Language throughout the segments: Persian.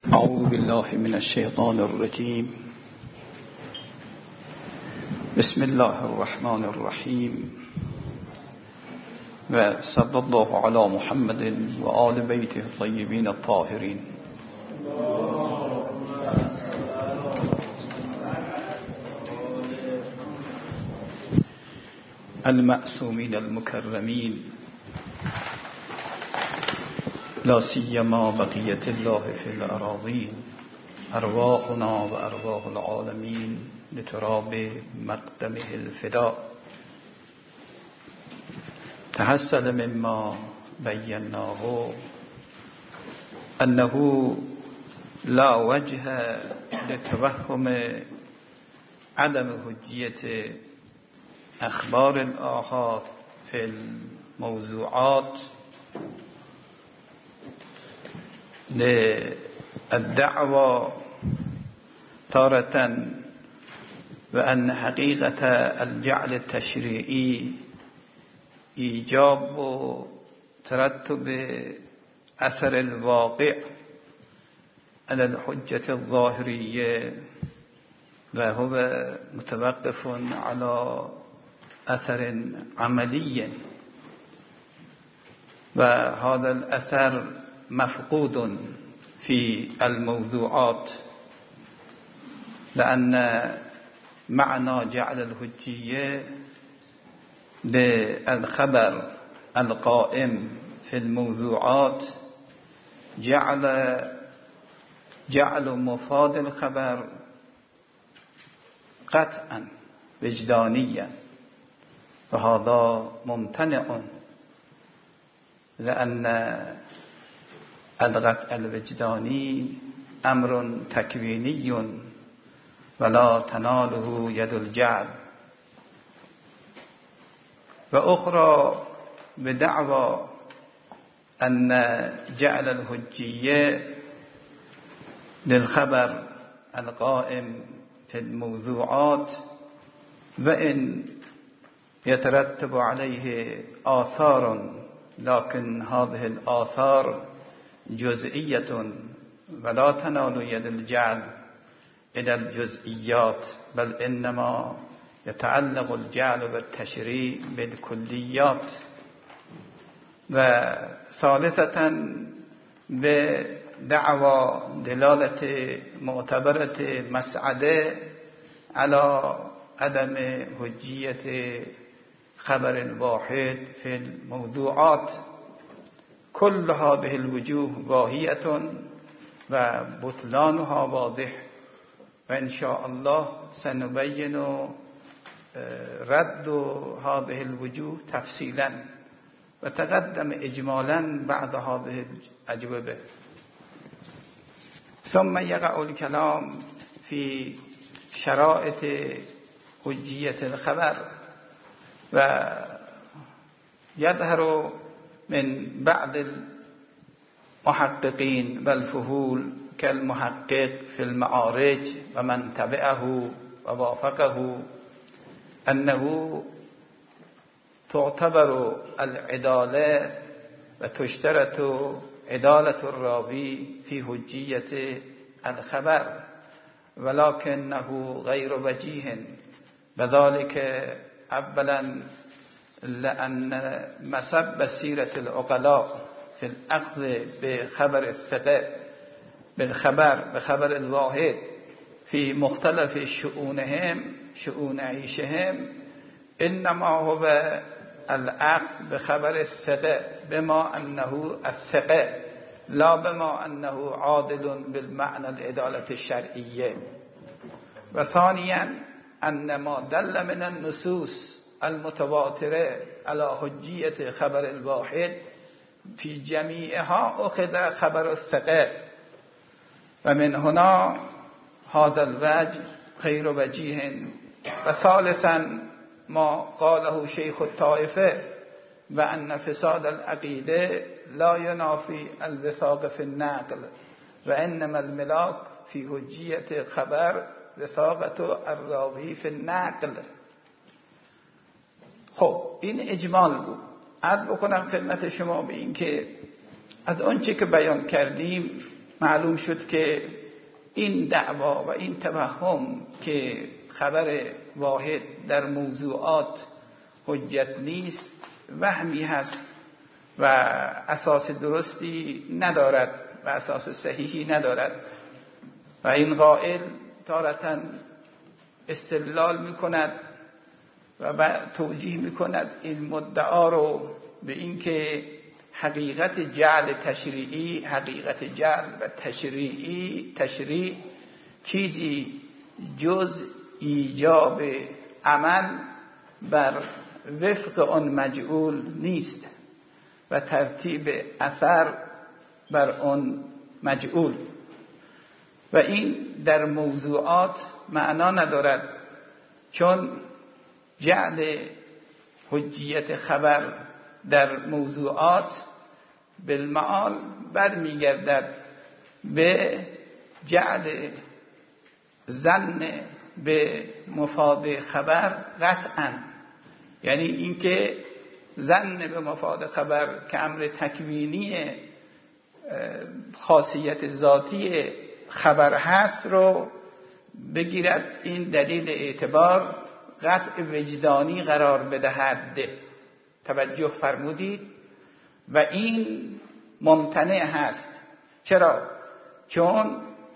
أعوذ بالله من الشيطان الرجيم. بسم الله الرحمن الرحيم، وصلى الله على محمد وآل بيته الطيبين الطاهرين. المعصومين المكرمين، لا سيما بقية الله في الأراضين، أرواحنا وأرواح العالمين لتراب مقدمه الفداء. تحصل مما بيناه أنه لا وجه لتوهم عدم حجية أخبار الآحاد في الموضوعات للدعوة تارة، وأن حقيقة الجعل التشريعي إيجاب ترتب أثر الواقع على الحجة الظاهرية، وهو متوقف على أثر عملي، وهذا الأثر مفقود في الموضوعات، لأن معنى جعل الحجية للخبر القائم في الموضوعات جعل مفاد الخبر قطعا وجدانيا، وهذا ممتنع، لأن القطع الوجداني أمر تكويني ولا تناله يد الجعل. وأخرى بدعوى أن جعل الحجية للخبر القائم في الموضوعات وإن يترتب عليه آثار، لكن هذه الآثار جزئية ولا تنال يد الجعل إلى الجزئيات، بل إنما يتعلق الجعل بالتشريع بالكليات. وثالثة بدعوى دلالة معتبرة مسعدة على عدم حجية خبر الواحد في الموضوعات. كل هذه الوجوه واهية وبطلانها واضح، وإن شاء الله سنبين رد هذه الوجوه تفصيلا، وتقدم إجمالا بعد هذه الأجوبة. ثم يقع الكلام في شرائط حجية الخبر، ويظهر من بعض المحققين والفهول كالمحقق في المعارج ومن تبعه ووافقه أنه تعتبر العدالة وتشترط عدالة الراوي في حجية الخبر، ولكنه غير وجيه، وذلك أولا لأن مسب سيرة العقلاء في الأخذ بخبر الثقة بخبر الواحد في مختلف شؤونهم، شؤون عيشهم، إنما هو الأخذ بخبر الثقة بما أنه الثقة، لا بما أنه عادل بالمعنى العدالة الشرعية. وثانيا أن ما دل من النصوص المتواترة على حجية خبر الواحد في جميعها أخذ خبر الثقة، ومن هنا هذا الوجه غير وجيه. وثالثا ما قاله شيخ الطائفة بأن فساد العقيدة لا ينافي الوثاق في النقل، وإنما الملاك في حجية خبر وثاقة الراوی في النقل. خب این اجمال بود. عرض بکنم خدمت شما به این که از آنچه که بیان کردیم معلوم شد که این دعوا و این توهم که خبر واحد در موضوعات حجت نیست وهمی هست و اساس درستی ندارد و اساس صحیحی ندارد و این قائل تارةً استدلال میکند و توجیه میکند این مدعا رو به این که حقیقت جعل تشریعی، حقیقت جعل و تشریع چیزی جز ایجاب عمل بر وفق آن مجعول نیست و ترتیب اثر بر آن مجعول و این در موضوعات معنا ندارد، چون جعل حجیت خبر در موضوعات بالمعال برمیگردد به جعل ظن به مفاد خبر قطعا، یعنی اینکه ظن به مفاد خبر که امر تکوینی خاصیت ذاتی خبر هست رو بگیرد این دلیل اعتبار قطع وجدانی قرار بدهد. توجه فرمودید؟ و این ممتنع هست. چرا؟ چون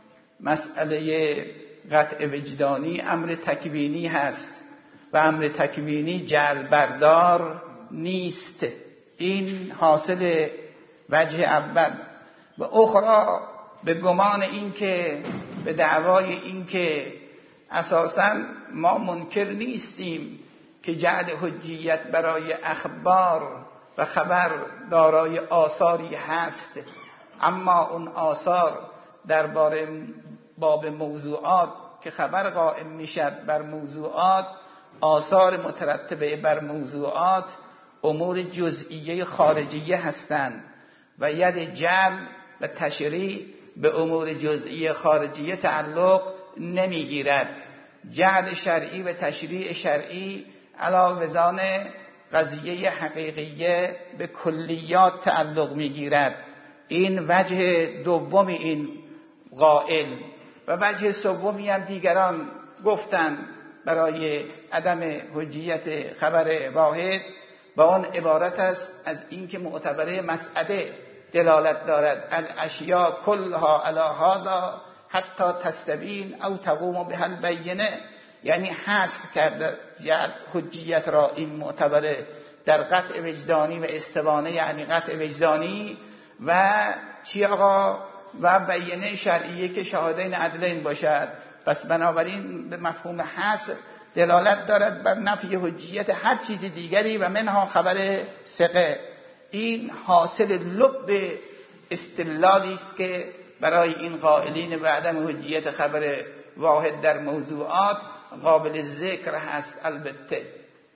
مسئله قطع وجدانی امر تکوینی هست و امر تکوینی جعل بردار نیست. این حاصل وجه اول. و اخرى به گمان این که به دعوای این که اساساً ما منکر نیستیم که جعل حجیت برای اخبار و خبر دارای آثاری هست، اما اون آثار درباره باب موضوعات که خبر قائم میشد بر موضوعات، آثار مترتبه بر موضوعات امور جزئیه خارجیه هستند و ید جعل و تشریع به امور جزئی خارجیه تعلق نمیگیرد. جعل شرعی و تشریع شرعی علاوه وزان قضیه حقیقیه به کلیات تعلق میگیرد. این وجه دوم این قائل. و وجه سومی هم دیگران گفتند برای عدم حجیت خبر واحد و آن عبارت است از اینکه معتبره مسعده دلالت دارد الاشیاء کلها علی هذا حتی تستبین او تقوم بها البینه، یعنی حصر کرده حجیت را این معتبره در قطع وجدانی و استبانه، یعنی قطع وجدانی و چی آقا و بینه شرعیه که شاهدین عدلین باشد. پس بنابراین به مفهوم حصر دلالت دارد بر نفی حجیت هر چیز دیگری و منها خبر ثقه. این حاصل لب استدلالی است که برای این قائلین به عدم حجیت خبر واحد در موضوعات قابل ذکر هست. البته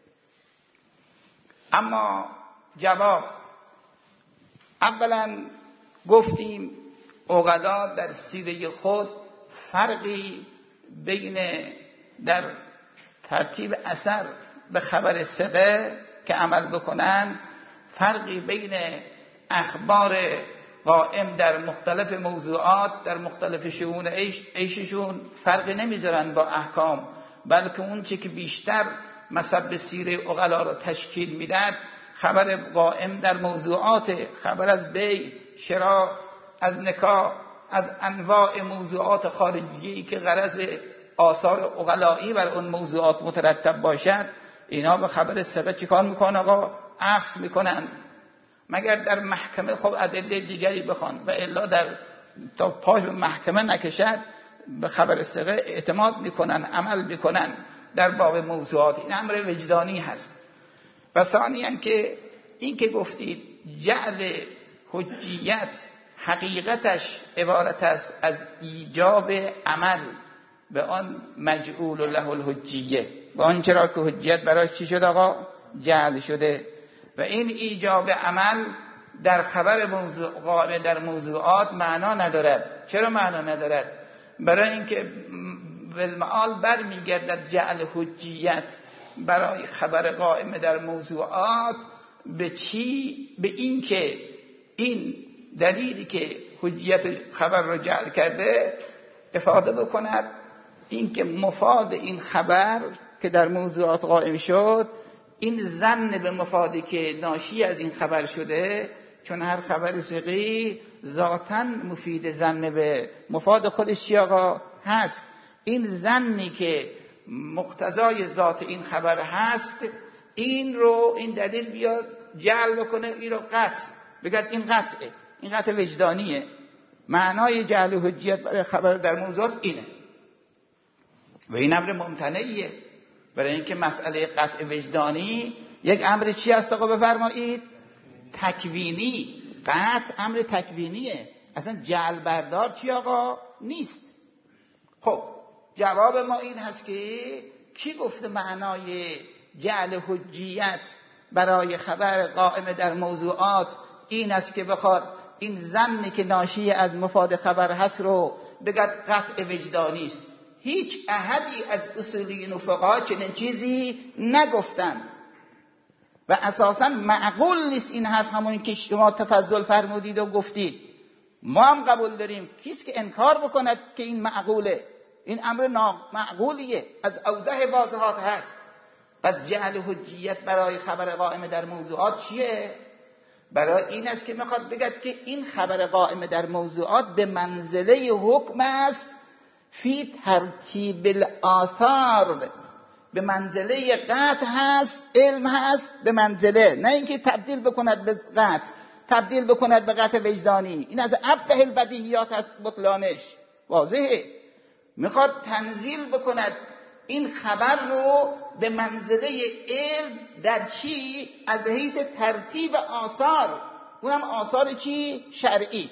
اما جواب، اولا گفتیم عقلا در سیره خود فرقی بین در ترتیب اثر به خبر ثقه که عمل بکنن، فرقی بین اخبار قائم در مختلف موضوعات در مختلف شئون عیششون فرقی نمیذارن با احکام، بلکه اون چی که بیشتر مصب سیره عقلا رو تشکیل میداد خبر قائم در موضوعات، خبر از بیع، شراء، از نکاح، از انواع موضوعات خارجی که غرض آثار عقلایی بر اون موضوعات مترتب باشد. اینا به خبر ثقه چیکار میکنن آقا؟ عکس میکنن. مگر در محکمه خب ادله دیگری بخوان و الا در تا پاش به محکمه نکشد به خبر ثقه اعتماد میکنن، عمل میکنن در باب موضوعات. این امر وجدانی هست. و ثانیاً که این که گفتید جعل حجیت حقیقتش عبارت است از ایجاب عمل به آن مجعول له الحجیه، و آن چرا که حجیت برای چی شد آقا؟ جعل شده. و این ایجاب عمل در خبر قائم در موضوعات معنا ندارد. چرا معنا ندارد؟ برای اینکه بالمعال برمیگردد جعل حجیت برای خبر قائم در موضوعات به چی؟ به این که این دلیلی که حجیت خبر رو جعل کرده افاده بکند این که مفاد این خبر که در موضوعات قائم شد، این ظن به مفادی که ناشی از این خبر شده، چون هر خبر ثقی ذاتاً مفید ظن به مفاد خودش چی آقا هست، این ظنی که مقتضای ذات این خبر هست، این رو این دلیل بیاد جعل بکنه، این رو قطع بگد این قطعه، این قطع وجدانیه. معنای جعل حجیت برای خبر در موضوعات اینه و این امر ممتنعیه، برای اینکه مسئله قطع وجدانی یک امر چی هست آقا بفرمایید؟ تکوینی. قطع امر تکوینیه، اصلا جعل بردار چی آقا نیست. خب جواب ما این هست که کی گفته معنای جعل حجیت برای خبر قائم در موضوعات این است که بخواد این ظنی که ناشی از مفاد خبر هست رو بگد قطع وجدانی است. هیچ احدی از اصولیین و فقها چنین چیزی نگفتن و اساساً معقول نیست این حرف، همون که شما تفضل فرمودید و گفتید ما هم قبول داریم. کیست که انکار بکند که این معقوله؟ این امر نامعقولیه، از اوضح واضحات هست. پس جعل حجیت برای خبر قائم در موضوعات چیه؟ برای این است که میخواد بگد که این خبر قائم در موضوعات به منزله حکم است فی ترتیب الآثار، به منزله قطع هست، علم هست به منزله، نه اینکه تبدیل بکند به قطع، تبدیل بکند به قطع وجدانی. این از ابدع البدیهیات هست بطلانش، واضحه. میخواد تنزیل بکند این خبر رو به منزله علم در چی؟ از حیث ترتیب آثار، اونم آثار چی؟ شرعی.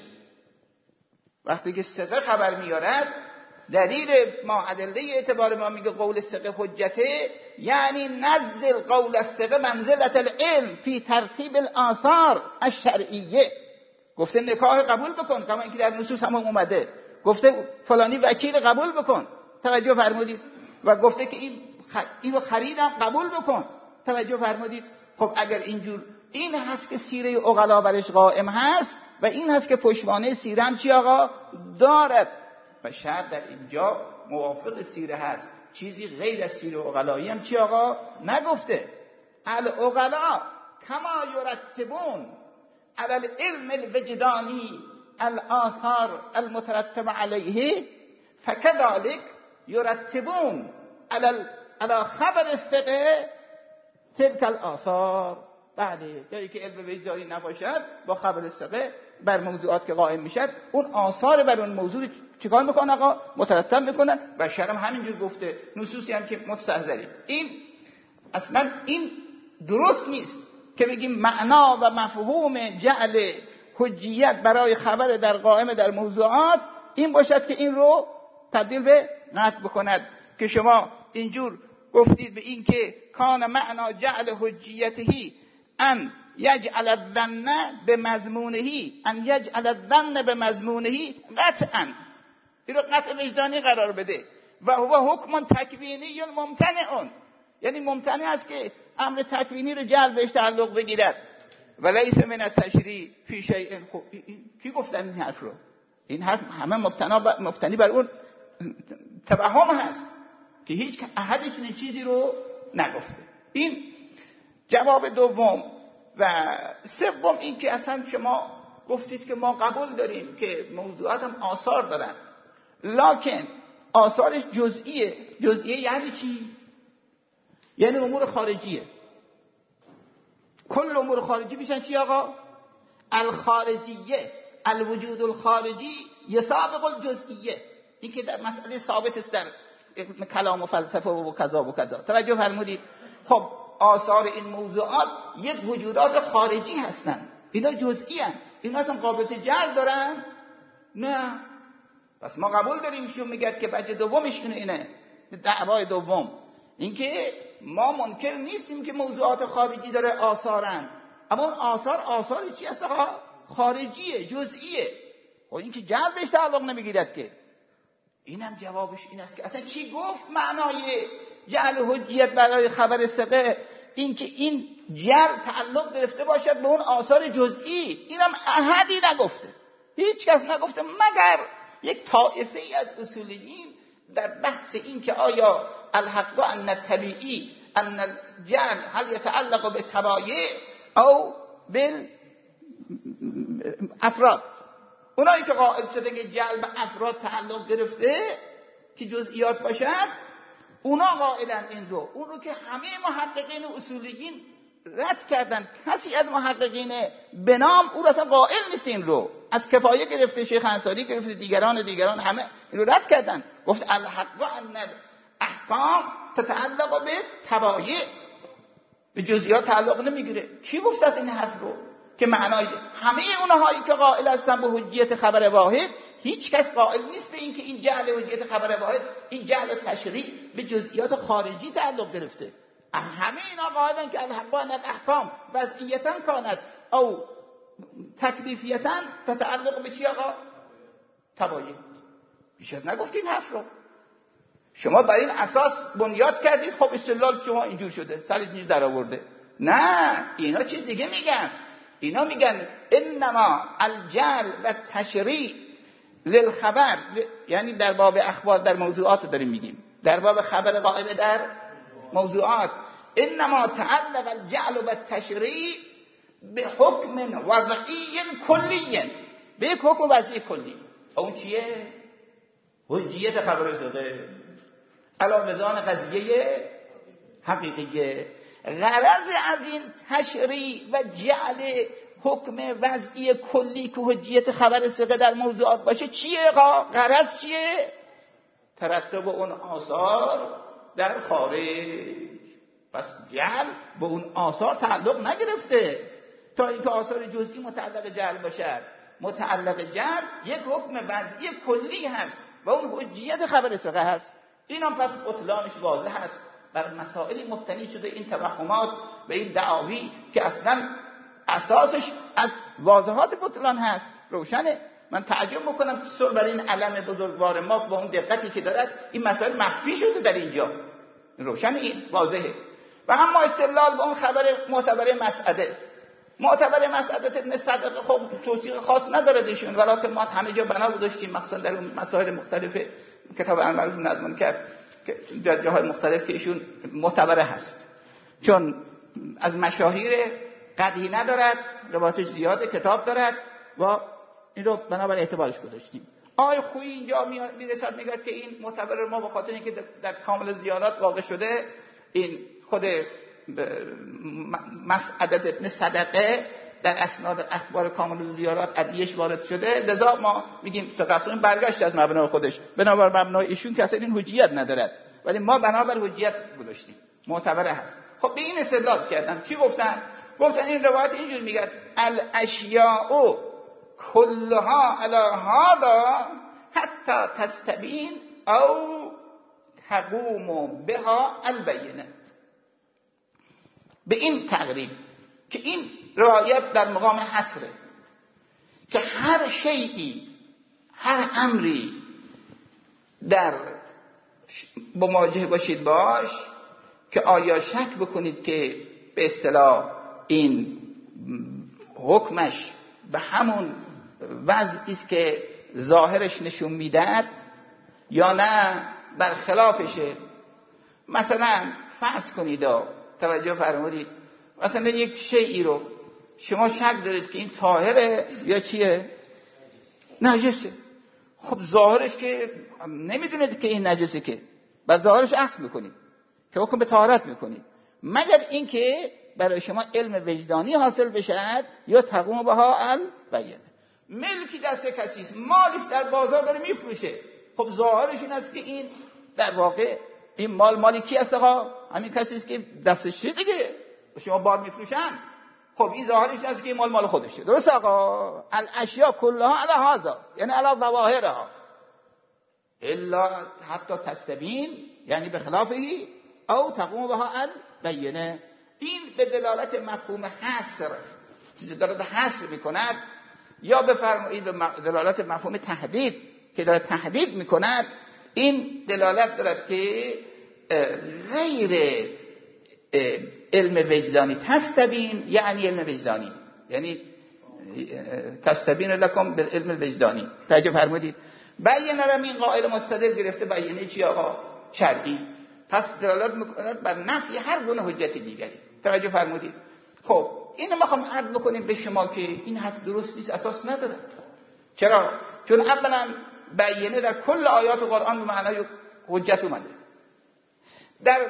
وقتی که ثقه خبر میارد، دلیل ما ادله اعتبار ما میگه قول ثقه حجته، یعنی نزل قول الثقه منزلت العلم فی ترتیب الاثار الشرعیه. گفته نکاح قبول بکن کما اینکه در نصوص هم اومده، گفته فلانی وکیل قبول بکن، توجه فرمودید، و گفته که اینو خریدم قبول بکن، توجه فرمودید. خب اگر اینجور این هست که سیره عقلا برش قائم هست و این هست که پشتوانه سیره هم چی آقا دارد و شرط در اینجا موافق سیره هست، چیزی غیر از سیره عقلایی هم چی آقا نگفته. العقلا کما یرتبون علی العلم الوجدانی الآثار المترتب علیه فکذلک یرتبون علی خبر الثقه تلک الآثار. بله، جایی که علم وجدانی نباشد با خبر الثقه بر موضوعات که قائم میشد، اون آثار بر اون موضوع چیکار میکنه آقا؟ مترتب میکنه. و شرم همینجور گفته، نصوصی هم که مستحضری. این اصلا این درست نیست که بگیم معنا و مفهوم جعل حجیت برای خبر در قائم در موضوعات این باشد که این رو تبدیل به قطع بکند، که شما اینجور گفتید به این که کان معنا جعل حجیتهی ان یجعل الظن بمضمونهی، ان یجعل الظن بمضمونهی قطعا، این رو قطع وجدانی قرار بده. و هو حکم تکوینی ممتنع، یعنی ممتنع است که امر تکوینی رو جعل بهش تعلق بگیرد. و لیس من التشریع فی شیء. خب کی گفتن این حرف رو؟ این حرف همه مبتنی بر اون توهم هست که هیچ احدی چنین چیزی رو نگفته. این جواب دوم. و سوم این که اصلا شما گفتید که ما قبول داریم که موضوعات هم آثار دارن، لکن آثارش جزئیه. جزئیه یعنی چی؟ یعنی امور خارجیه. کل امور خارجی میشن چی آقا؟ الخارجیه، الوجود الخارجی یسابق الجزئیه. این که در مسئله ثابت است در کلام و فلسفه و کذا و کذا. توجه فرمودید؟ خب آثار این موضوعات یک وجودات خارجی هستند، اینا جزئی هستند، اینا اصلا قابلیت جعل دارن؟ نه. پس ما قبول داریم شما میگید که بچه دومش اینه، دعوای دوم اینکه ما منکر نیستیم که موضوعات خارجی داره آثارن، اما اون آثار چی هست آقا؟ خارجیه، جزئیه. خب این که جعل بهش تعلق نمیگیرد که. اینم جوابش این است که اصلا چی گفت معنای جعل حجیت برای خبر ثقه؟ این که این جعل تعلق گرفته باشد به اون آثار جزئی، اینم احدی نگفته. هیچ کس نگفته مگر یک طایفه ای از اصولیین در بحث این که آیا الحق ان الطبیعی ان الجعل هل يتعلق بالتبایع او بالافراد. اونایی که قائل شده که جعل به افراد تعلق گرفته که جزئیات باشد، اونا قائلن این رو. اون رو که همه محققین اصولیین رد کردن. کسی از محققین به نام او اصلا قائل نیست این رو. از کفایه گرفته، شیخ انصاری گرفته، دیگران همه این رو رد کردن. گفت الحق ان احکام تتعلق به تبایع، به جزئیات تعلق نمیگیره. کی گفت از این حرف رو؟ که معنای همه اونهایی که قائل هستن به حجیت خبر واحد، هیچ کس قائل نیست به این که این جعل حجیت خبر واحد، این جعل تشریع به جزئیات خارجی تعلق گرفته. همه اینا قائلن که الحق ان الاحکام وضعیتا کانت او تکلیفیتا تتعلق به چی آقا؟ تبایع. بیش از نگفتین حرف رو. شما بر این اساس بنیاد کردید خب استدلال شما اینجور شده، سرید اینجور در آورده. نه، اینا چیز دیگه میگن. اینا میگن انما الجعل و تشریع للخبر، یعنی در باب اخبار در موضوعات داریم میگیم، در باب خبر غائب در موضوعات. انما تعلق الجعل و تشریع به حکم وضعی کلی، به یک حکم وضعی کلی. اون چیه؟ حجیت خبر صدقه علی میزان قضیه حقیقیه. غرض از این تشریع و جعل حکم وضعی کلی که حجیت خبر ثقه در موضوعات باشه چیه؟ غرض چیه؟ ترتب اون آثار در خارج. پس جعل به اون آثار تعلق نگرفته تا اینکه آثار جزئی متعلق جعل باشد. متعلق جعل یک حکم وضعی کلی هست و اون حجیت خبر ثقه هست. این هم پس بطلانش واضح هست. بر مسائلی مبتنی شده این توهمات و این دعاوی که اصلا اساسش از واضحات بطلان هست. روشنه. من تعجب میکنم که سر برای این علم بزرگوار ما با اون دقتی که دارد این مسائل مخفی شده در اینجا. روشن، این واضحه. و اما استدلال به اون خبر معتبر مسعده. معتبر مسعده ابن صدقه خب توصیق خاص نداره دیشون، ولی ما همه جا بنا گذاشتیم، مخصوصا در اون مسائل مختلف کتاب المعروف نظم کرد که در جاهای مختلف که ایشون معتبر هست، چون از مشاهیر قدحی ندارد، روایتش زیاده، کتاب دارد و این رو بنابر اعتبارش گذاشتیم. آقای خویی اینجا میرسد میگه که این معتبر ما به خاطر اینکه در کامل زیارات واقع شده، این خود مسعدت ابن صدقه در اسناد اخبار کامل زیارات ادیش وارد شده، لذا ما میگیم ثقه. این برگشت از مبنای خودش، بنابر مبنای ایشون که اصلا این حجیت ندارد، ولی ما بنابر حجیت گذاشتیم، معتبر هست. خب به این استدلال کردن. چی گفتن؟ گفتن این روایت اینجور میگه الاشیاء کلها علی هذا حتی تستبین او تقوم بها البینه. به این تقریب که این روایت در مقام حصره، که هر شیئی، هر امری در مواجه باشید باش که آیا شک بکنید که به اصطلاح این حکمش به همون وضعی است که ظاهرش نشون میدهد یا نه برخلافشه. مثلا فرض کنید، توجه فرمودید، مثلا یک شیئی رو شما شک دارید که این طاهره یا چیه؟ نجسه. خب ظاهرش که نمیدونید که این نجسه، که بر ظاهرش اخذ میکنید که حکم به طهارت میکنید، مگر اینکه برای شما علم وجدانی حاصل بشد یا تقوم بها البینه. ملکی دست کسی است، مالی است در بازار داره میفروشه، خب ظاهرش این است که این در واقع این مالی کی است؟ همین کسی است که دستش دیگه شما بار میفروشن. خب این ظاهرش است که این مال خودشه. درست آقا؟ الاشیاء کلها علی هذا، یعنی علی ظواهرها الا حتی تستبین، یعنی به خلافه او تقوم بها البینه. این به دلالت مفهوم حصر، دلالت حصر میکند، یا بفرمایید دلالت مفهوم تحدید که داره تحدید میکند. این دلالت دارد که غیر علم وجدانی تستبین، یعنی علم وجدانی، یعنی تستبین لکم بالعلم الوجدانی. توجه فرمودید؟ بیانه را این قائل مستدل گرفته بیانه چی آقا؟ شرعی. پس دلالت میکند بر نفی هر گونه حجت دیگری. توجه فرمودید؟ خب اینو میخوام عرض بکنیم به شما که این حرف درست نیست، اساس نداره. چرا؟ چون اولا بیانه در کل آیات قرآن به معنای حجت اومده. در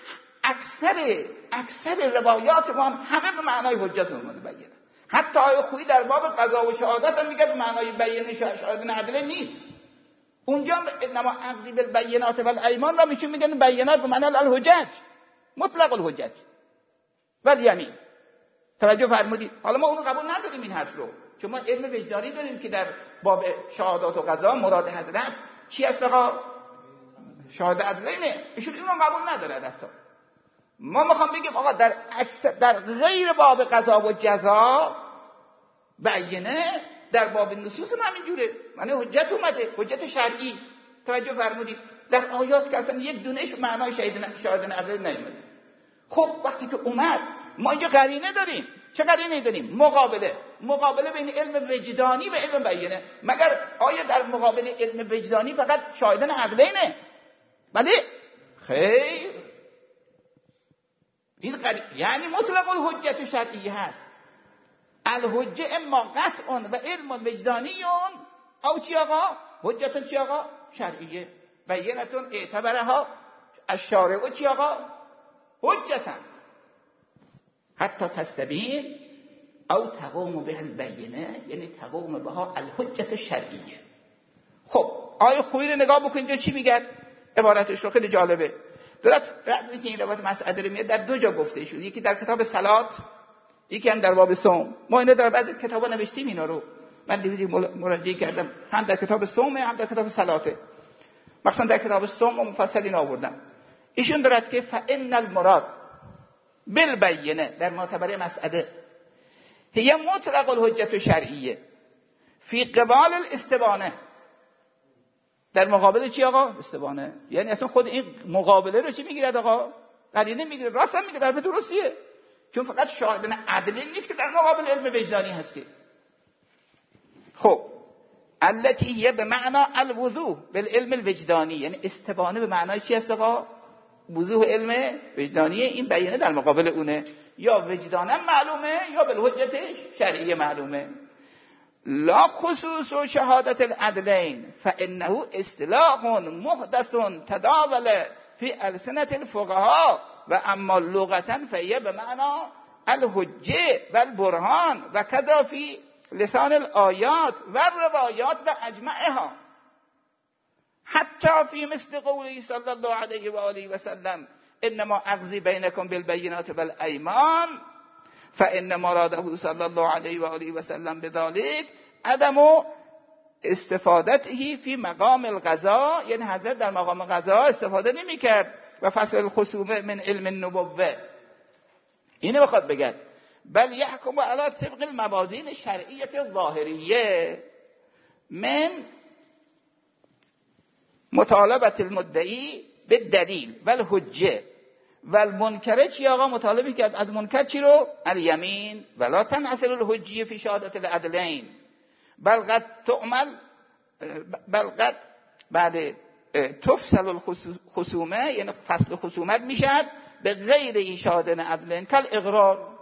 اکثر روایات ما همه به معنای حجت اومده بیانه. حتی آیه خویی در باب قضا و شهادت هم میگه به معنای بیانه شهادت عدله نیست. اونجا انما اخذ بالبینات والایمان را میشون میگن بیانات به معنی الحجج، مطلق الحجج والیمین. توجه فرمودید؟ حالا ما اونو قبول نداریم این حرف رو، چون ما علم وجدانی داریم که در باب شهادات و قضا مراد حضرت چی است آقا؟ شهادت عدلینه. ایشون اینو قبول نداره. حتی ما میخوام بگیم آقا در غیر باب قضا و جزا بیانه در باب نصوص هم همینجوره، معنی حجت اومده، حجت شرعی. توجه فرمودید؟ در آیات که اصلا یک دونهش به معنای شهادت عدل نیومده. خب وقتی که اومد ما اینجا قرینه داریم. چه قرینه داریم؟ مقابله بین علم وجدانی و علم بیانه. مگر آیا در مقابل علم وجدانی فقط شاهدان عدلینه؟ بله؟ خیر. این یعنی مطلق الحجت شرعی هست. الحجه اما قطع و علم وجدانیون او چی آقا؟ حجتون چی آقا؟ شرعیه. بیانتون اعتبرها الشارع چی آقا؟ حجتن حتی تستبین او تقوم به البینه، یعنی تقوم بها الحجت شرعیه. خب آیه خویی رو نگاه بکنید چی میگه؟ عبارتش رو خیلی جالبه. درست وقتی که این روایت مسعده رو میاد در دو جا گفته شده، یکی در کتاب صلات، یکی هم در باب صوم. ما اینا در بعضی از کتابا نوشتیم اینا رو، من دیدی مراجعه کردم، هم در کتاب صوم هم در کتاب صلاته. مثلا در کتاب صوم مفصل این آوردم. ایشون دارد که فان المراد بالبینه در معتبر مسعده هي مطلق الحجت شرعیه فی قبال الاستبانه. در مقابل چی آقا؟ استبانه. یعنی اصلا خود این مقابله رو چی میگیرد آقا؟ قرینه میگیره. راست هم میگه، در درستیه. چون فقط شاهدان عدلی نیست که در مقابل علم وجدانی هست که. خب التي هي بمعنى الوضوح بالعلم الوجدانی، یعنی استبانه به معنای چی هست آقا؟ وضوح علم وجدانیه. این بیانه در مقابل اونه، یا وجدانا معلومه یا بالحجت شرعیه معلومه. لا خصوص شهادت العدلین فانه اصطلاح محدث تداول فی السنة الفقهاء و اما لغتا فهي بمعنى الحجه و البرهان و کذا فی لسان الآیات و الروایات و اجمعها، حتی فی مثل قوله صلی الله علیه و آله و سلم انما اقضی بینکم بالبینات والایمان فان مراده صلی الله علیه و آله و سلم بذلك عدم استفادته فی مقام القضا، یعنی حضرت در مقام قضا استفاده نمی کرد و فصل الخصومه من علم النبوه. اینو بخواد بگن بل یحکم علی طبق الموازین الشرعیه ظاهریه من مطالبه المدعی بالدلیل والحجه والمنکر. چی آقا مطالبه کرد از منکر؟ چی رو؟ الیمین ولا تنحصر الحجیه فی شهادت العدلین بل قد بعد تفصل الخصومه، یعنی فصل خصومت میشد به غیر این شهادت عدلین کل اقرار.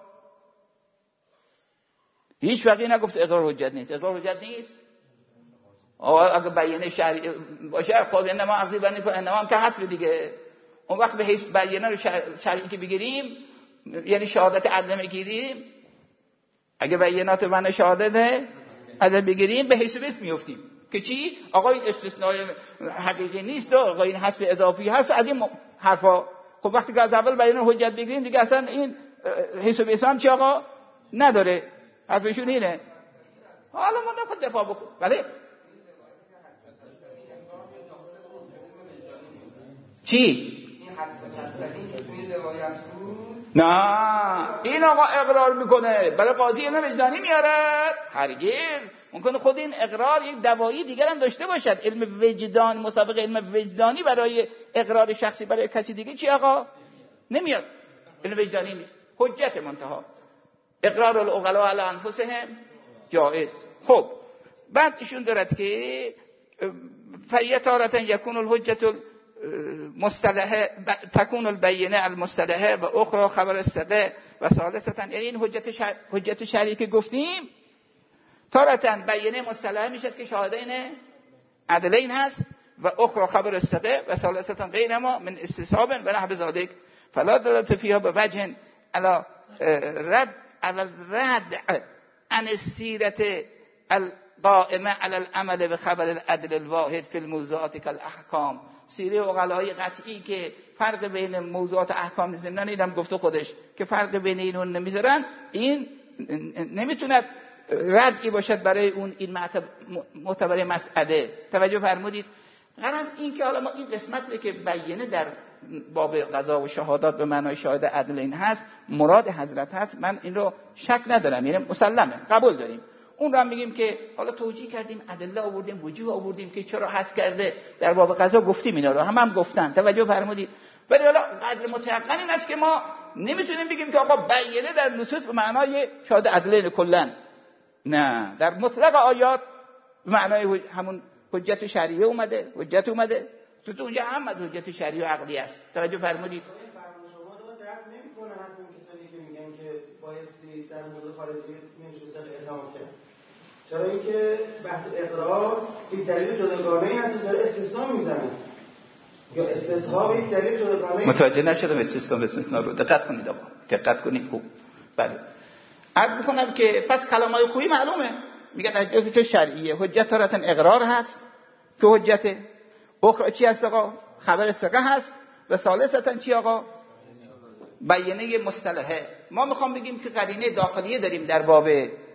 هیچ وقتی نگفت اقرار حجت نیست. اقرار حجت نیست. اگه بیانه شرعی باشه خب انما اقضی بینکم انما هم که حصر دیگه. اون وقت به حیث بیانه رو شرعی که بگیریم یعنی شهادت عدل میگیریم، اگه بیانات من شهادت عدل بگیریم به حیث بس میافتیم که چی؟ آقا این استثناء حقیقی نیست و آقا این حذف اضافی هست از این حرفا. خب وقتی که از اول بیانه حجت بگیریم دیگه اصلا این حیث بس هم چی آقا نداره. حرفشون اینه. حالا ما نخود دفاع بکن. بله چی؟ نه این آقا اقرار میکنه برای قاضی علم وجدانی میارد؟ هرگز. ممکنه خود این اقرار یک دوایی دیگر هم داشته باشد. علم وجدان مسابقه علم وجدانی برای اقرار شخصی برای کسی دیگه چی آقا؟ نمیاد. علم وجدانی نیست. حجت منتها اقرار العقلاء علی انفسهم جایز. خب بعد ایشون دارد که فیتارتا یکون الحجت المصطلحه تکون البینه المصطلحه و اخرى خبر الثقه و ثالثتا، یعنی این حجت شرعی که گفتیم تارتا بینه مصطلحه میشد که شاهدین عدلین هست و اخرى خبر الثقه و ثالثتا غیر ما من استصحاب و نحو ذلك فلا دلالت فيها بوجه على رد عن السيرة القائمة على العمل بخبر العدل الواحد في الموضوعات كالاحکام. سیره عقلای قطعی که فرق بین موضوعات احکام ضمن اینم گفته خودش که فرق بین این اون نمیذارن، این نمیتوند ردی باشد برای اون این معتبر مسئله. توجه فرمودید؟ غرض این که حالا ما این قسمتی که بیانه در باب قضا و شهادات به معنای شاهد عدلین هست مراد حضرت هست، من این رو شک ندارم، یعنی مسلمه، قبول داریم. اون رو هم میگیم که حالا توجیه کردیم، ادله آوردیم، وجوه آوردیم که چرا حذف کرده، در باب قضا گفتیم اینا رو، هم گفتن. توجه فرمودید؟ ولی حالا قدر متيقن این است که ما نمیتونیم بگیم که آقا بیانه در نصوص به معنای شاهد عدلین کلا، نه، در مطلق آیات به معنای همون حجت شرعیه اومده، حجت اومده تو اونجا هم حجت شرعی و عقلی است. توجه فرمودید؟ شما رو درک نمی‌کنه حتما کسانی که میگن که بایستی در مورد خارجی نمیشه صدق اقرار کرد. چرا اینکه بحث اقرار یک دلیل جداگانه‌ای هست داره استثناء میزنه، یا استصحاب یک دلیل جداگانه‌ای. متوجه نشدم استثناء رو دقت کنید آقا، دقت کنید خوب. بله عرض می‌کنم که پس کلامای خوبی معلومه، میگه حجت شرعیه، حجت تارتن اقرار هست که حجت اخرى چی هست آقا؟ خبر ثقه هست و ثالثتا چی آقا؟ بیانه مصطلحه. ما میخوام بگیم که قرینه داخلیه داریم در باب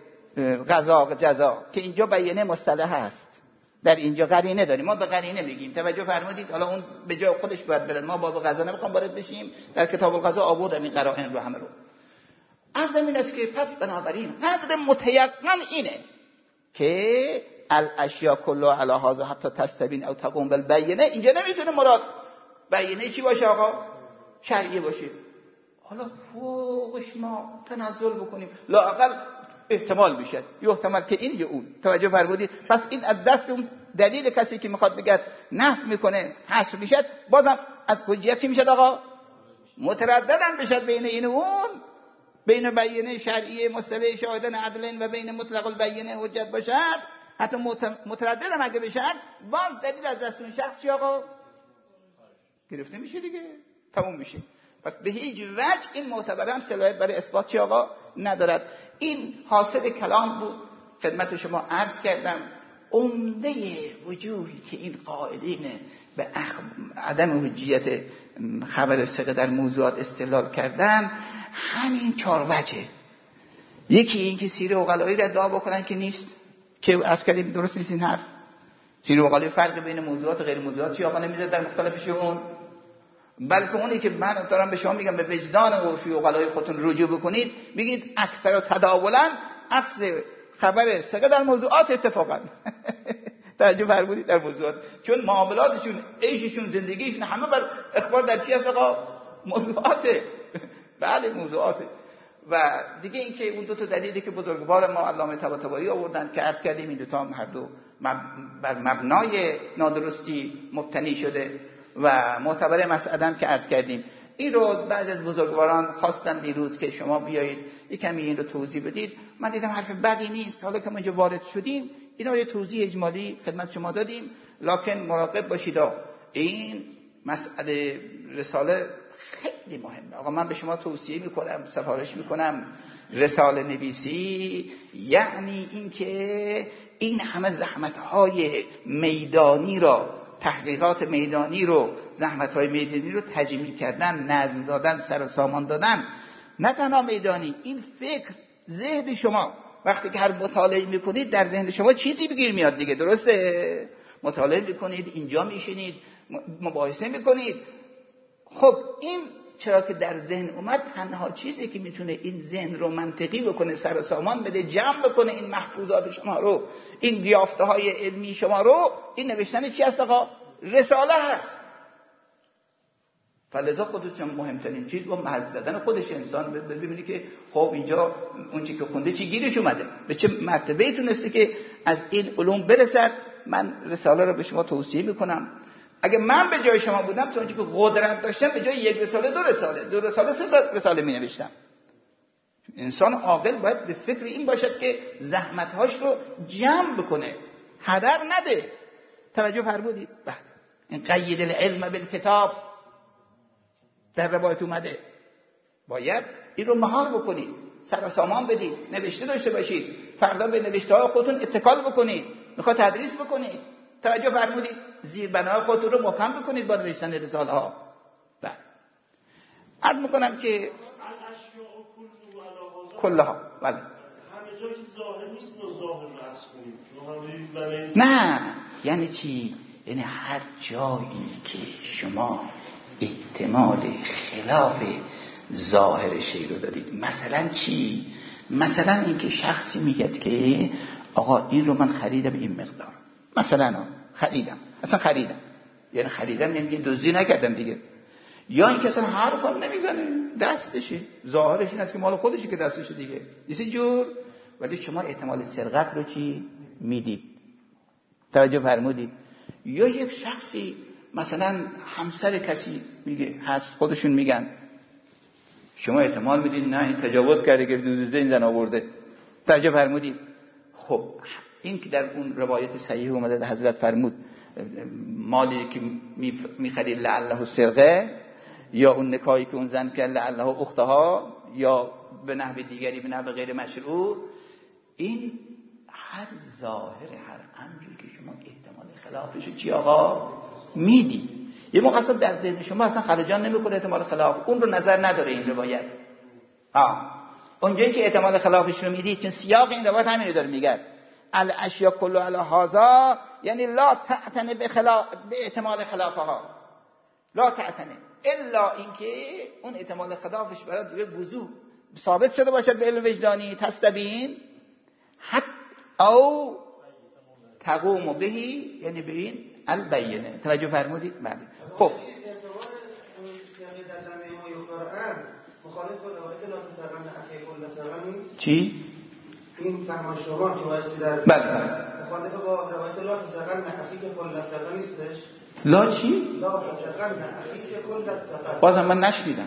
قضا جزا که اینجا بیانه مصطلحه هست، در اینجا قرینه داریم، ما به قرینه میگیم. توجه فرمودید؟ حالا اون به جای خودش باید بره، ما باب قضا نمیخوام وارد بشیم، در کتاب القضا آوردم این قرائن رو همه رو. عرضم این است که پس بنابراین قدر متيقن اینه که الاشیاء کلها علی هذا حتی تستبین او تقوم بالبینه. اینجا نمیتونه مراد بیانه چی باشه آقا؟ شرعیه باشه. حالا فوقش ما تنزل بکنیم، لااقل احتمال میشه، احتمال که این یا اون. توجه فرمودید؟ پس این از دست اون دلیل کسی که میخواد بگه نفی میکنه حذف میشه، بازم از حجیت چی میشه آقا؟ مترددن بشه بین این و اون، بین بیانه شرعیه مصطلح شاهدان عدلین و بین مطلق البینه حجت باشد، حتی مترددم اگه بشد، باز دلیل از دست اون شخص چی آقا؟ گرفته میشه دیگه، تموم میشه. پس به هیچ وجه این معتبر هم صلاحیت برای اثبات چی آقا ندارد. این حاصل کلام بود، خدمت شما عرض کردم. عمده وجوهی که این قائلین به عدم حجیت خبر ثقه در موضوعات استدلال کردن همین 4 وجه. یکی این که سیره عقلایی را ادعا بکنن که نیست، که عرض کردیم درست نیست این حرف. سیره عقلایی فرق بین موضوعات و غیر موضوعات چی آقا نمیذاره در مختلف شؤون، بلکه اونی که من دارم به شما میگم به وجدان عرفی عقلای خودتون رجوع بکنید، بگید اکثر تداولا اخذ خبر ثقه در موضوعات اتفاقا توجه فرمودید؟ در موضوعات، چون معاملاتشون، عیششون، زندگیشون همه بر اخبار در چی هست آقا؟ موضوعاته. بله موضوعاته. و دیگه این که اون 2 تا دلیلی که بزرگوار ما علامه طباطبایی آوردن که عرض کردیم این 2 تا هر دو بر مبنای نادرستی مبتنی شده و معتبر مسعدم که عرض کردیم. این رو بعضی از بزرگواران خواستن دیروز که شما بیایید یک کمی این رو توضیح بدید. من دیدم حرف بدی نیست، حالا که ما اینجا وارد شدیم اینا رو توضیح اجمالی خدمت شما دادیم، لکن مراقب باشید این مسئله رساله خیلی مهمه. آقا من به شما توصیه میکنم، سفارش میکنم، رساله نویسی یعنی این که این همه زحمت‌های میدانی را، تحقیقات میدانی رو، زحمت‌های میدانی رو تجمیع کردن، نظم دادن، سر و سامان دادن. نه تنها میدانی، این فکر ذهن شما وقتی که هر مطالعه میکنید در ذهن شما چیزی بگیر میاد دیگه، درسته؟ مطالعه میکنید، اینجا میشینید، مباحثه میکنید. خب این چرا که در ذهن اومد، تنها چیزی که میتونه این ذهن رو منطقی بکنه، سر و سامان بده، جمع بکنه این محفوظات شما رو، این یافته های علمی شما رو، این نوشتن چی هست آقا؟ رساله هست. فلذا خودشون مهمترین چیز با محل زدن خودش انسان ببینی که خب اینجا اون چی که خونده چی گیرش اومده، به چه مرتبه‌ای تونسته که از این علوم برسد. من رساله رو به شما توصیه میکنم. اگه من به جای شما بودم تو اونچه که قدرت داشتم به جای 1 رساله 2 رساله 2 رساله 3 رساله می نوشتم. انسان عاقل باید به فکر این باشد که زحمت‌هاش رو جمع بکنه، هدر نده. توجه فرمودید؟ بله. این قید العلم بالکتاب در روایت اومده. باید این رو مهار بکنید، سر و سامان بدید، نوشته داشته باشید، فردا به نوشته‌های خودتون اتکال بکنید. میخواد تدریس بکنید، توجه فرمودید؟ زیربنای خودتون رو محکم بکنید با نوشتن رساله ها. بله. عرض میکنم که کلها بله. همه جایی که ظاهر نیست و ظاهر رو عکس کنیم. نه یعنی چی؟ یعنی هر جایی که شما احتمال خلاف ظاهر شی رو دارید. مثلا چی؟ مثلا اینکه شخصی میگه که آقا این رو من خریدم این مقدار، مثلا خریدم، اصلا خریدم، یعنی خریدم یعنی دزدی نکردم دیگه. یا اینکه اصلا حرف هم نمیزنه، دستشه، ظاهرش این است که مال خودشه که دستشه دیگه، یه جور. ولی شما احتمال سرقت رو چی میدید؟ توجه فرمودید؟ یا یک شخصی مثلا همسر کسی میگه هست، خودشون میگن، شما احتمال میدید نه این تجاوز کرده که دوزده این زن آورده. توجه فرمودید؟ خب این که در اون روایت صحیح اومده حضرت فرمود مالی که میخرید لعله سرقه، یا اون نکاحی که اون زن کرد لعله اختها، یا به نحو دیگری به نحو غیر مشروع، این هر ظاهر هر امری که شما احتمال خلافش چی آقا میدی. یه موقع اصلا در ذهن شما اصلا خلجان نمیکنه احتمال خلاف، اون رو نظر نداره این روایت. اونجایی که احتمال خلافش رو میدی، چون سیاق این روایت همین رو داره میگه الاشیا کلو علی هذا، یعنی لا تعتنه به احتمال خلافها، لا تعتنه الا اینکه اون احتمال خلافش برای به وضوح ثابت شده باشد به علم وجدانی، تستبین حتی او تقوم بهی، یعنی به این البینه. توجه فرمودید؟ بله. خب مخالف با روایت لا تتقن اخی کل ثقه نیست؟ چی؟ این فهم شما که واسه در بله مخالف با روایت لا تتقن اخی کل ثقه نیستش؟ لا چی؟ لا تتقن اخی کل ثقه. بازم من نشنیدم.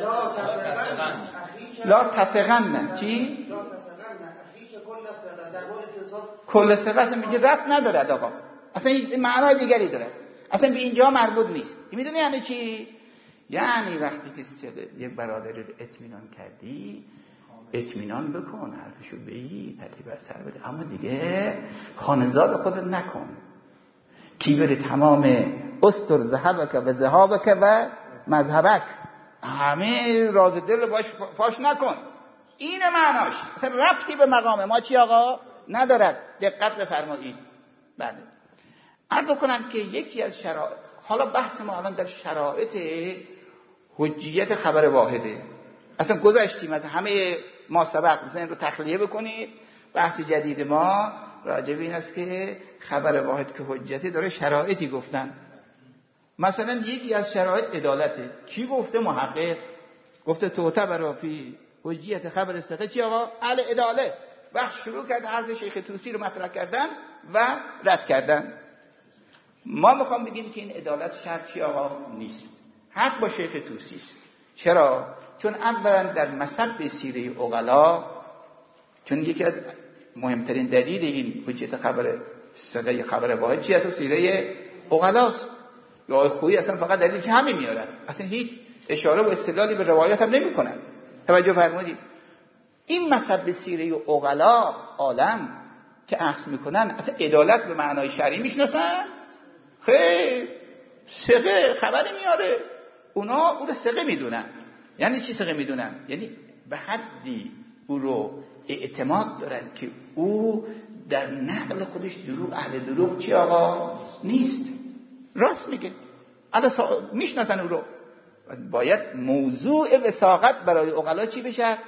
لا تتقن چی؟ لا تتقن اخی کل ثقه در واقع استثناء کل ثقه اصلا میگه ربط نداره آقا، اصلا این معنای دیگری داره، اصلا به اینجا مربوط نیست. میدونی یعنی چی؟ یعنی وقتی که یک برادری رو اطمینان کردی، اطمینان بکن، حرفشو بگی، ترتیب اثر بده، اما دیگه خانزاد خودت نکن. کی بره تمام استر ذهبک و ذهابک و مذهبک، همه راز دل رو باش فاش نکن. این معناش، اصلا ربطی به مقام ما چی آقا ندارد. دقت بفرمایید. بله. عرض کنم که یکی از شرایط، حالا بحث ما الان در شرایط حجیت خبر واحده. اصلا گذشتیم از همه ما سبق، ذهن رو تخلیه بکنید. بحث جدید ما راجع به این است که خبر واحد که حجتی داره شرایطی گفتن. مثلا یکی از شرایط عدالته. کی گفته؟ محقق گفته تعتبر فی حجیت خبر ثقه چی آقا؟ العداله. بحث شروع کرد حرف شیخ طوسی رو مطرح کردن و رد کردن. ما میخوام بگیم که این عدالت شرط چی آقا نیست، حق با شیخ طوسی است. چرا؟ چون اولا در مصب سیره عقلا، چون یکی از مهمترین دلیل این حجیت خبر ثقه خبر واحد چی اصلا سیره عقلاست. یا خویی اصلا فقط دلیلش همین میارن، اصلا هیچ اشاره و استدلالی به روایت هم نمیکنن. توجه فرمودید؟ این مصب سیره عقلا عالم که اخذ میکنن اصلا عدالت به معنای شرعی میشناسن؟ خیر، ثقه خبری میاره، اونا او رو ثقه میدونن. یعنی چی ثقه میدونن؟ یعنی به حدی او رو اعتماد دارن که او در نقل خودش دروغ، اهل دروغ چی آقا نیست، راست میگه، میشناسن او رو. باید موضوع وثاقت برای عقلا چی بشه؟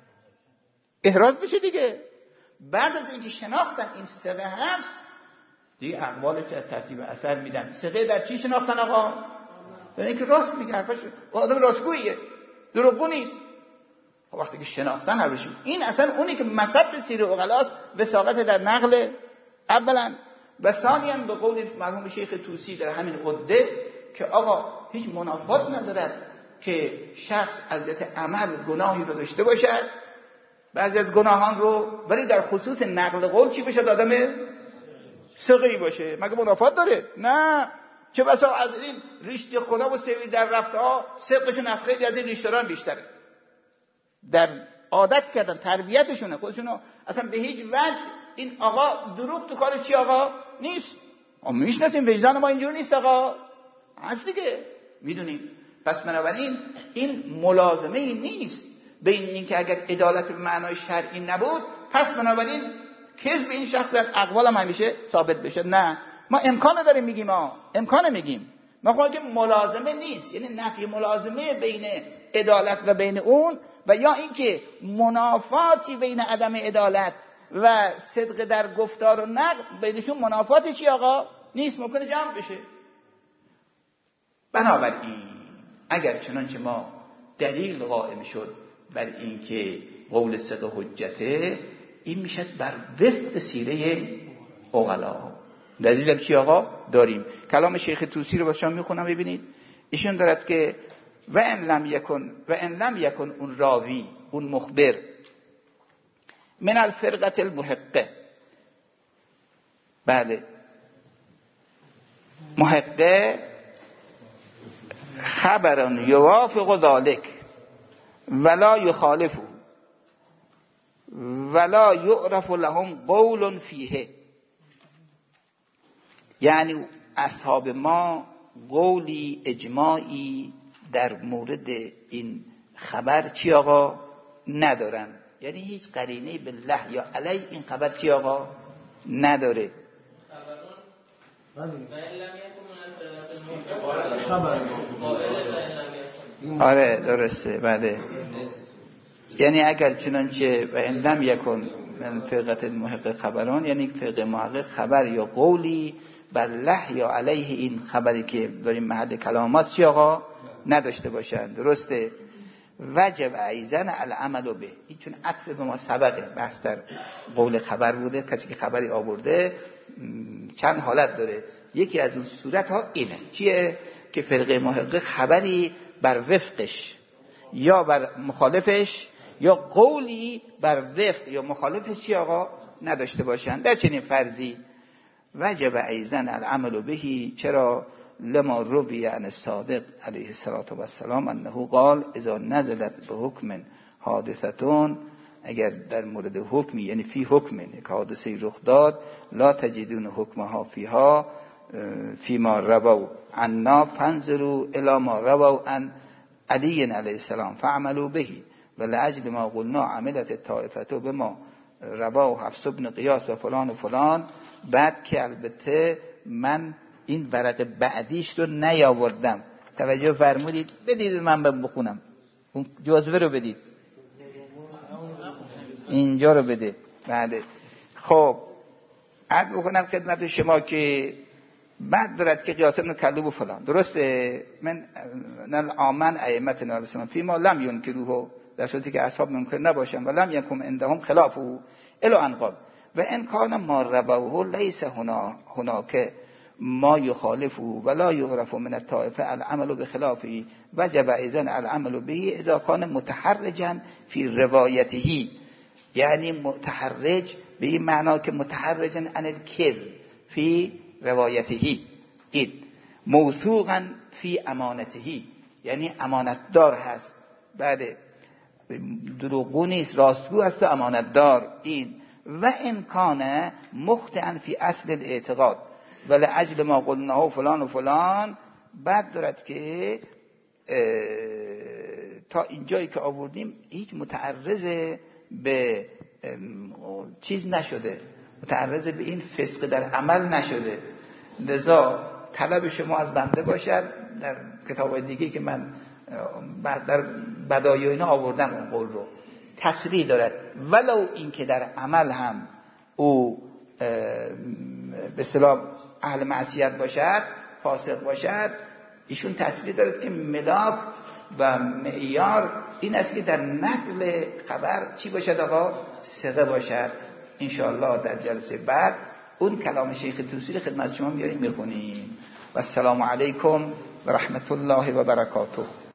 احراز بشه دیگه. بعد از اینکه شناختن این ثقه هست دیگه اقوالش ترتیب اثر میدن. ثقه در چی شناختن آقا؟ یعنی که راست میگه، حرفش آدم راستگوییه، دروغگو نیست. خب وقتی که شناختن هرشون این اصلا اونی که مصب سیر عقلاست وثاقت در نقل اولا و ثانیاً به قول مرحوم شیخ طوسی در همین عده که آقا هیچ منافات ندارد که شخص از جهت عمل گناهی رو داشته باشد، بعضی از گناهان رو، ولی در خصوص نقل قول چی بشه؟ آدم ثقه‌ای باشه. مگه منافات داره؟ نه. چه بسا از این ریشت خدا و سوی در رفته ها صدقشون از خیلی از این ریشتران بیشتره. در عادت کردن تربیتشونه خودشونو اصلا به هیچ وجه این آقا دروغ تو کارش چی آقا نیست. ما میشناسیم وجدان ما اینجور نیست آقا، هست دیگه میدونیم. پس بنابراین این ملازمه ای نیست بین این که اگر عدالت به معنای شرعی نبود پس بنابراین کذب این شخص در اقوال هم همیشه ثابت بشه. نه، ما امکان داریم میگیم، امکان میگیم، ما خواهد که ملازمه نیست، یعنی نفی ملازمه بین عدالت و بین اون، و یا اینکه منافاتی بین عدم عدالت و صدق در گفتار و نقل بینشون منافاتی چی آقا نیست، ممکنه جمع بشه. بنابراین اگر چنانچه ما دلیل قائم شد بر این که قول صدق حجته، این میشد بر وفق سیره عقلا. دلیل چی آقا داریم؟ کلام شیخ طوسی رو واسه میخونم ببینید. ایشون دارد که و ان لم یکن اون راوی، اون مخبر، من الفرقه المحقه، بله محقه، خبرا یوافق ذلك ولا یخالفه ولا یعرف لهم قول فیه، یعنی اصحاب ما قولی اجماعی در مورد این خبر چی آقا ندارن، یعنی هیچ قرینه بالله یا علی این خبر چی آقا نداره. آره درسته، بله. یعنی اگر چنانچه و ان لم یکن من فرقه المحقق خبران، یعنی فرقه محقق خبر یا قولی بر له یا علیه این خبری که داریم محل کلامات چی آقا نداشته باشند. درسته. وجب ایزن العمل به، این چون عطف به ما سبقه، بحث در قول خبر بوده، کسی که خبری آورده چند حالت داره. یکی از اون صورت ها اینه چیه که فرقه محقق خبری بر وفقش یا بر مخالفش یا قولی بر وفق یا مخالفش چی آقا نداشته باشند. در چنین فرضی وجب ایزن العمل بهی، چرا؟ لما روی عن الصادق علیه السلام انه قال اذا نزلت به حکم حادثتون، اگر در مورد حکمی یعنی فی حکم که حادثه رخ داد، لا تجدون حکمها فیها فیما رووا عنا فانظروا الی ما رووا عن علی علیه السلام فعملوا بهی ولأجل ما قلنا عملت الطائفه بما رواه حفص بن قیاس و فلان و فلان. بعد که البته من این ورق بعدیش رو نیاوردم، توجه فرمودید، بدید من بخونم، اون جزوه رو بدید، اینجا رو بده. بعد خب عرض بکنم خدمت شما که بعد دارد که قیاس ابن کلوب و فلان، درسته؟ من الامن ائمتنا رسولنا فیما لم ینکروه، در صورتی که اصحاب ممکن نباشن و لم یکن عندهم خلافه الا ان قال و ان کان ما رواه لیس هناك ما یخالفه ولا یعرف من الطائفه العمل بخلافه وجب اذن العمل به اذا کان متحرجا فی روایته، یعنی متحرج به این معنا که متحرجا عن الکذب فی روایته، این موثوقا فی امانته، یعنی امانتدار هست، بعد دروغگو نیست، راستگو هست و امانتدار. این و امکان مخطئا فی اصل الاعتقاد ولی اجل ما قلناه فلان و فلان. بعد دارد که تا اینجایی که آوردیم هیچ متعرض به چیز نشده، متعرض به این فسق در عمل نشده. لذا طلب شما از بنده باشد در کتاب‌های دیگه که من در بدایع اینا آوردم اون قول رو تصریح دارد، ولو این که در عمل هم او به اصطلاح اهل معصیت باشد، فاسق باشد، ایشون تصریح دارد که ملاک و معیار این است که در نقل خبر چی باشد آقا؟ ثقه باشد. انشاءالله در جلسه بعد اون کلام شیخ توسی رو خدمت شما میاریم میخونیم. و السلام علیکم و رحمت الله و برکاته.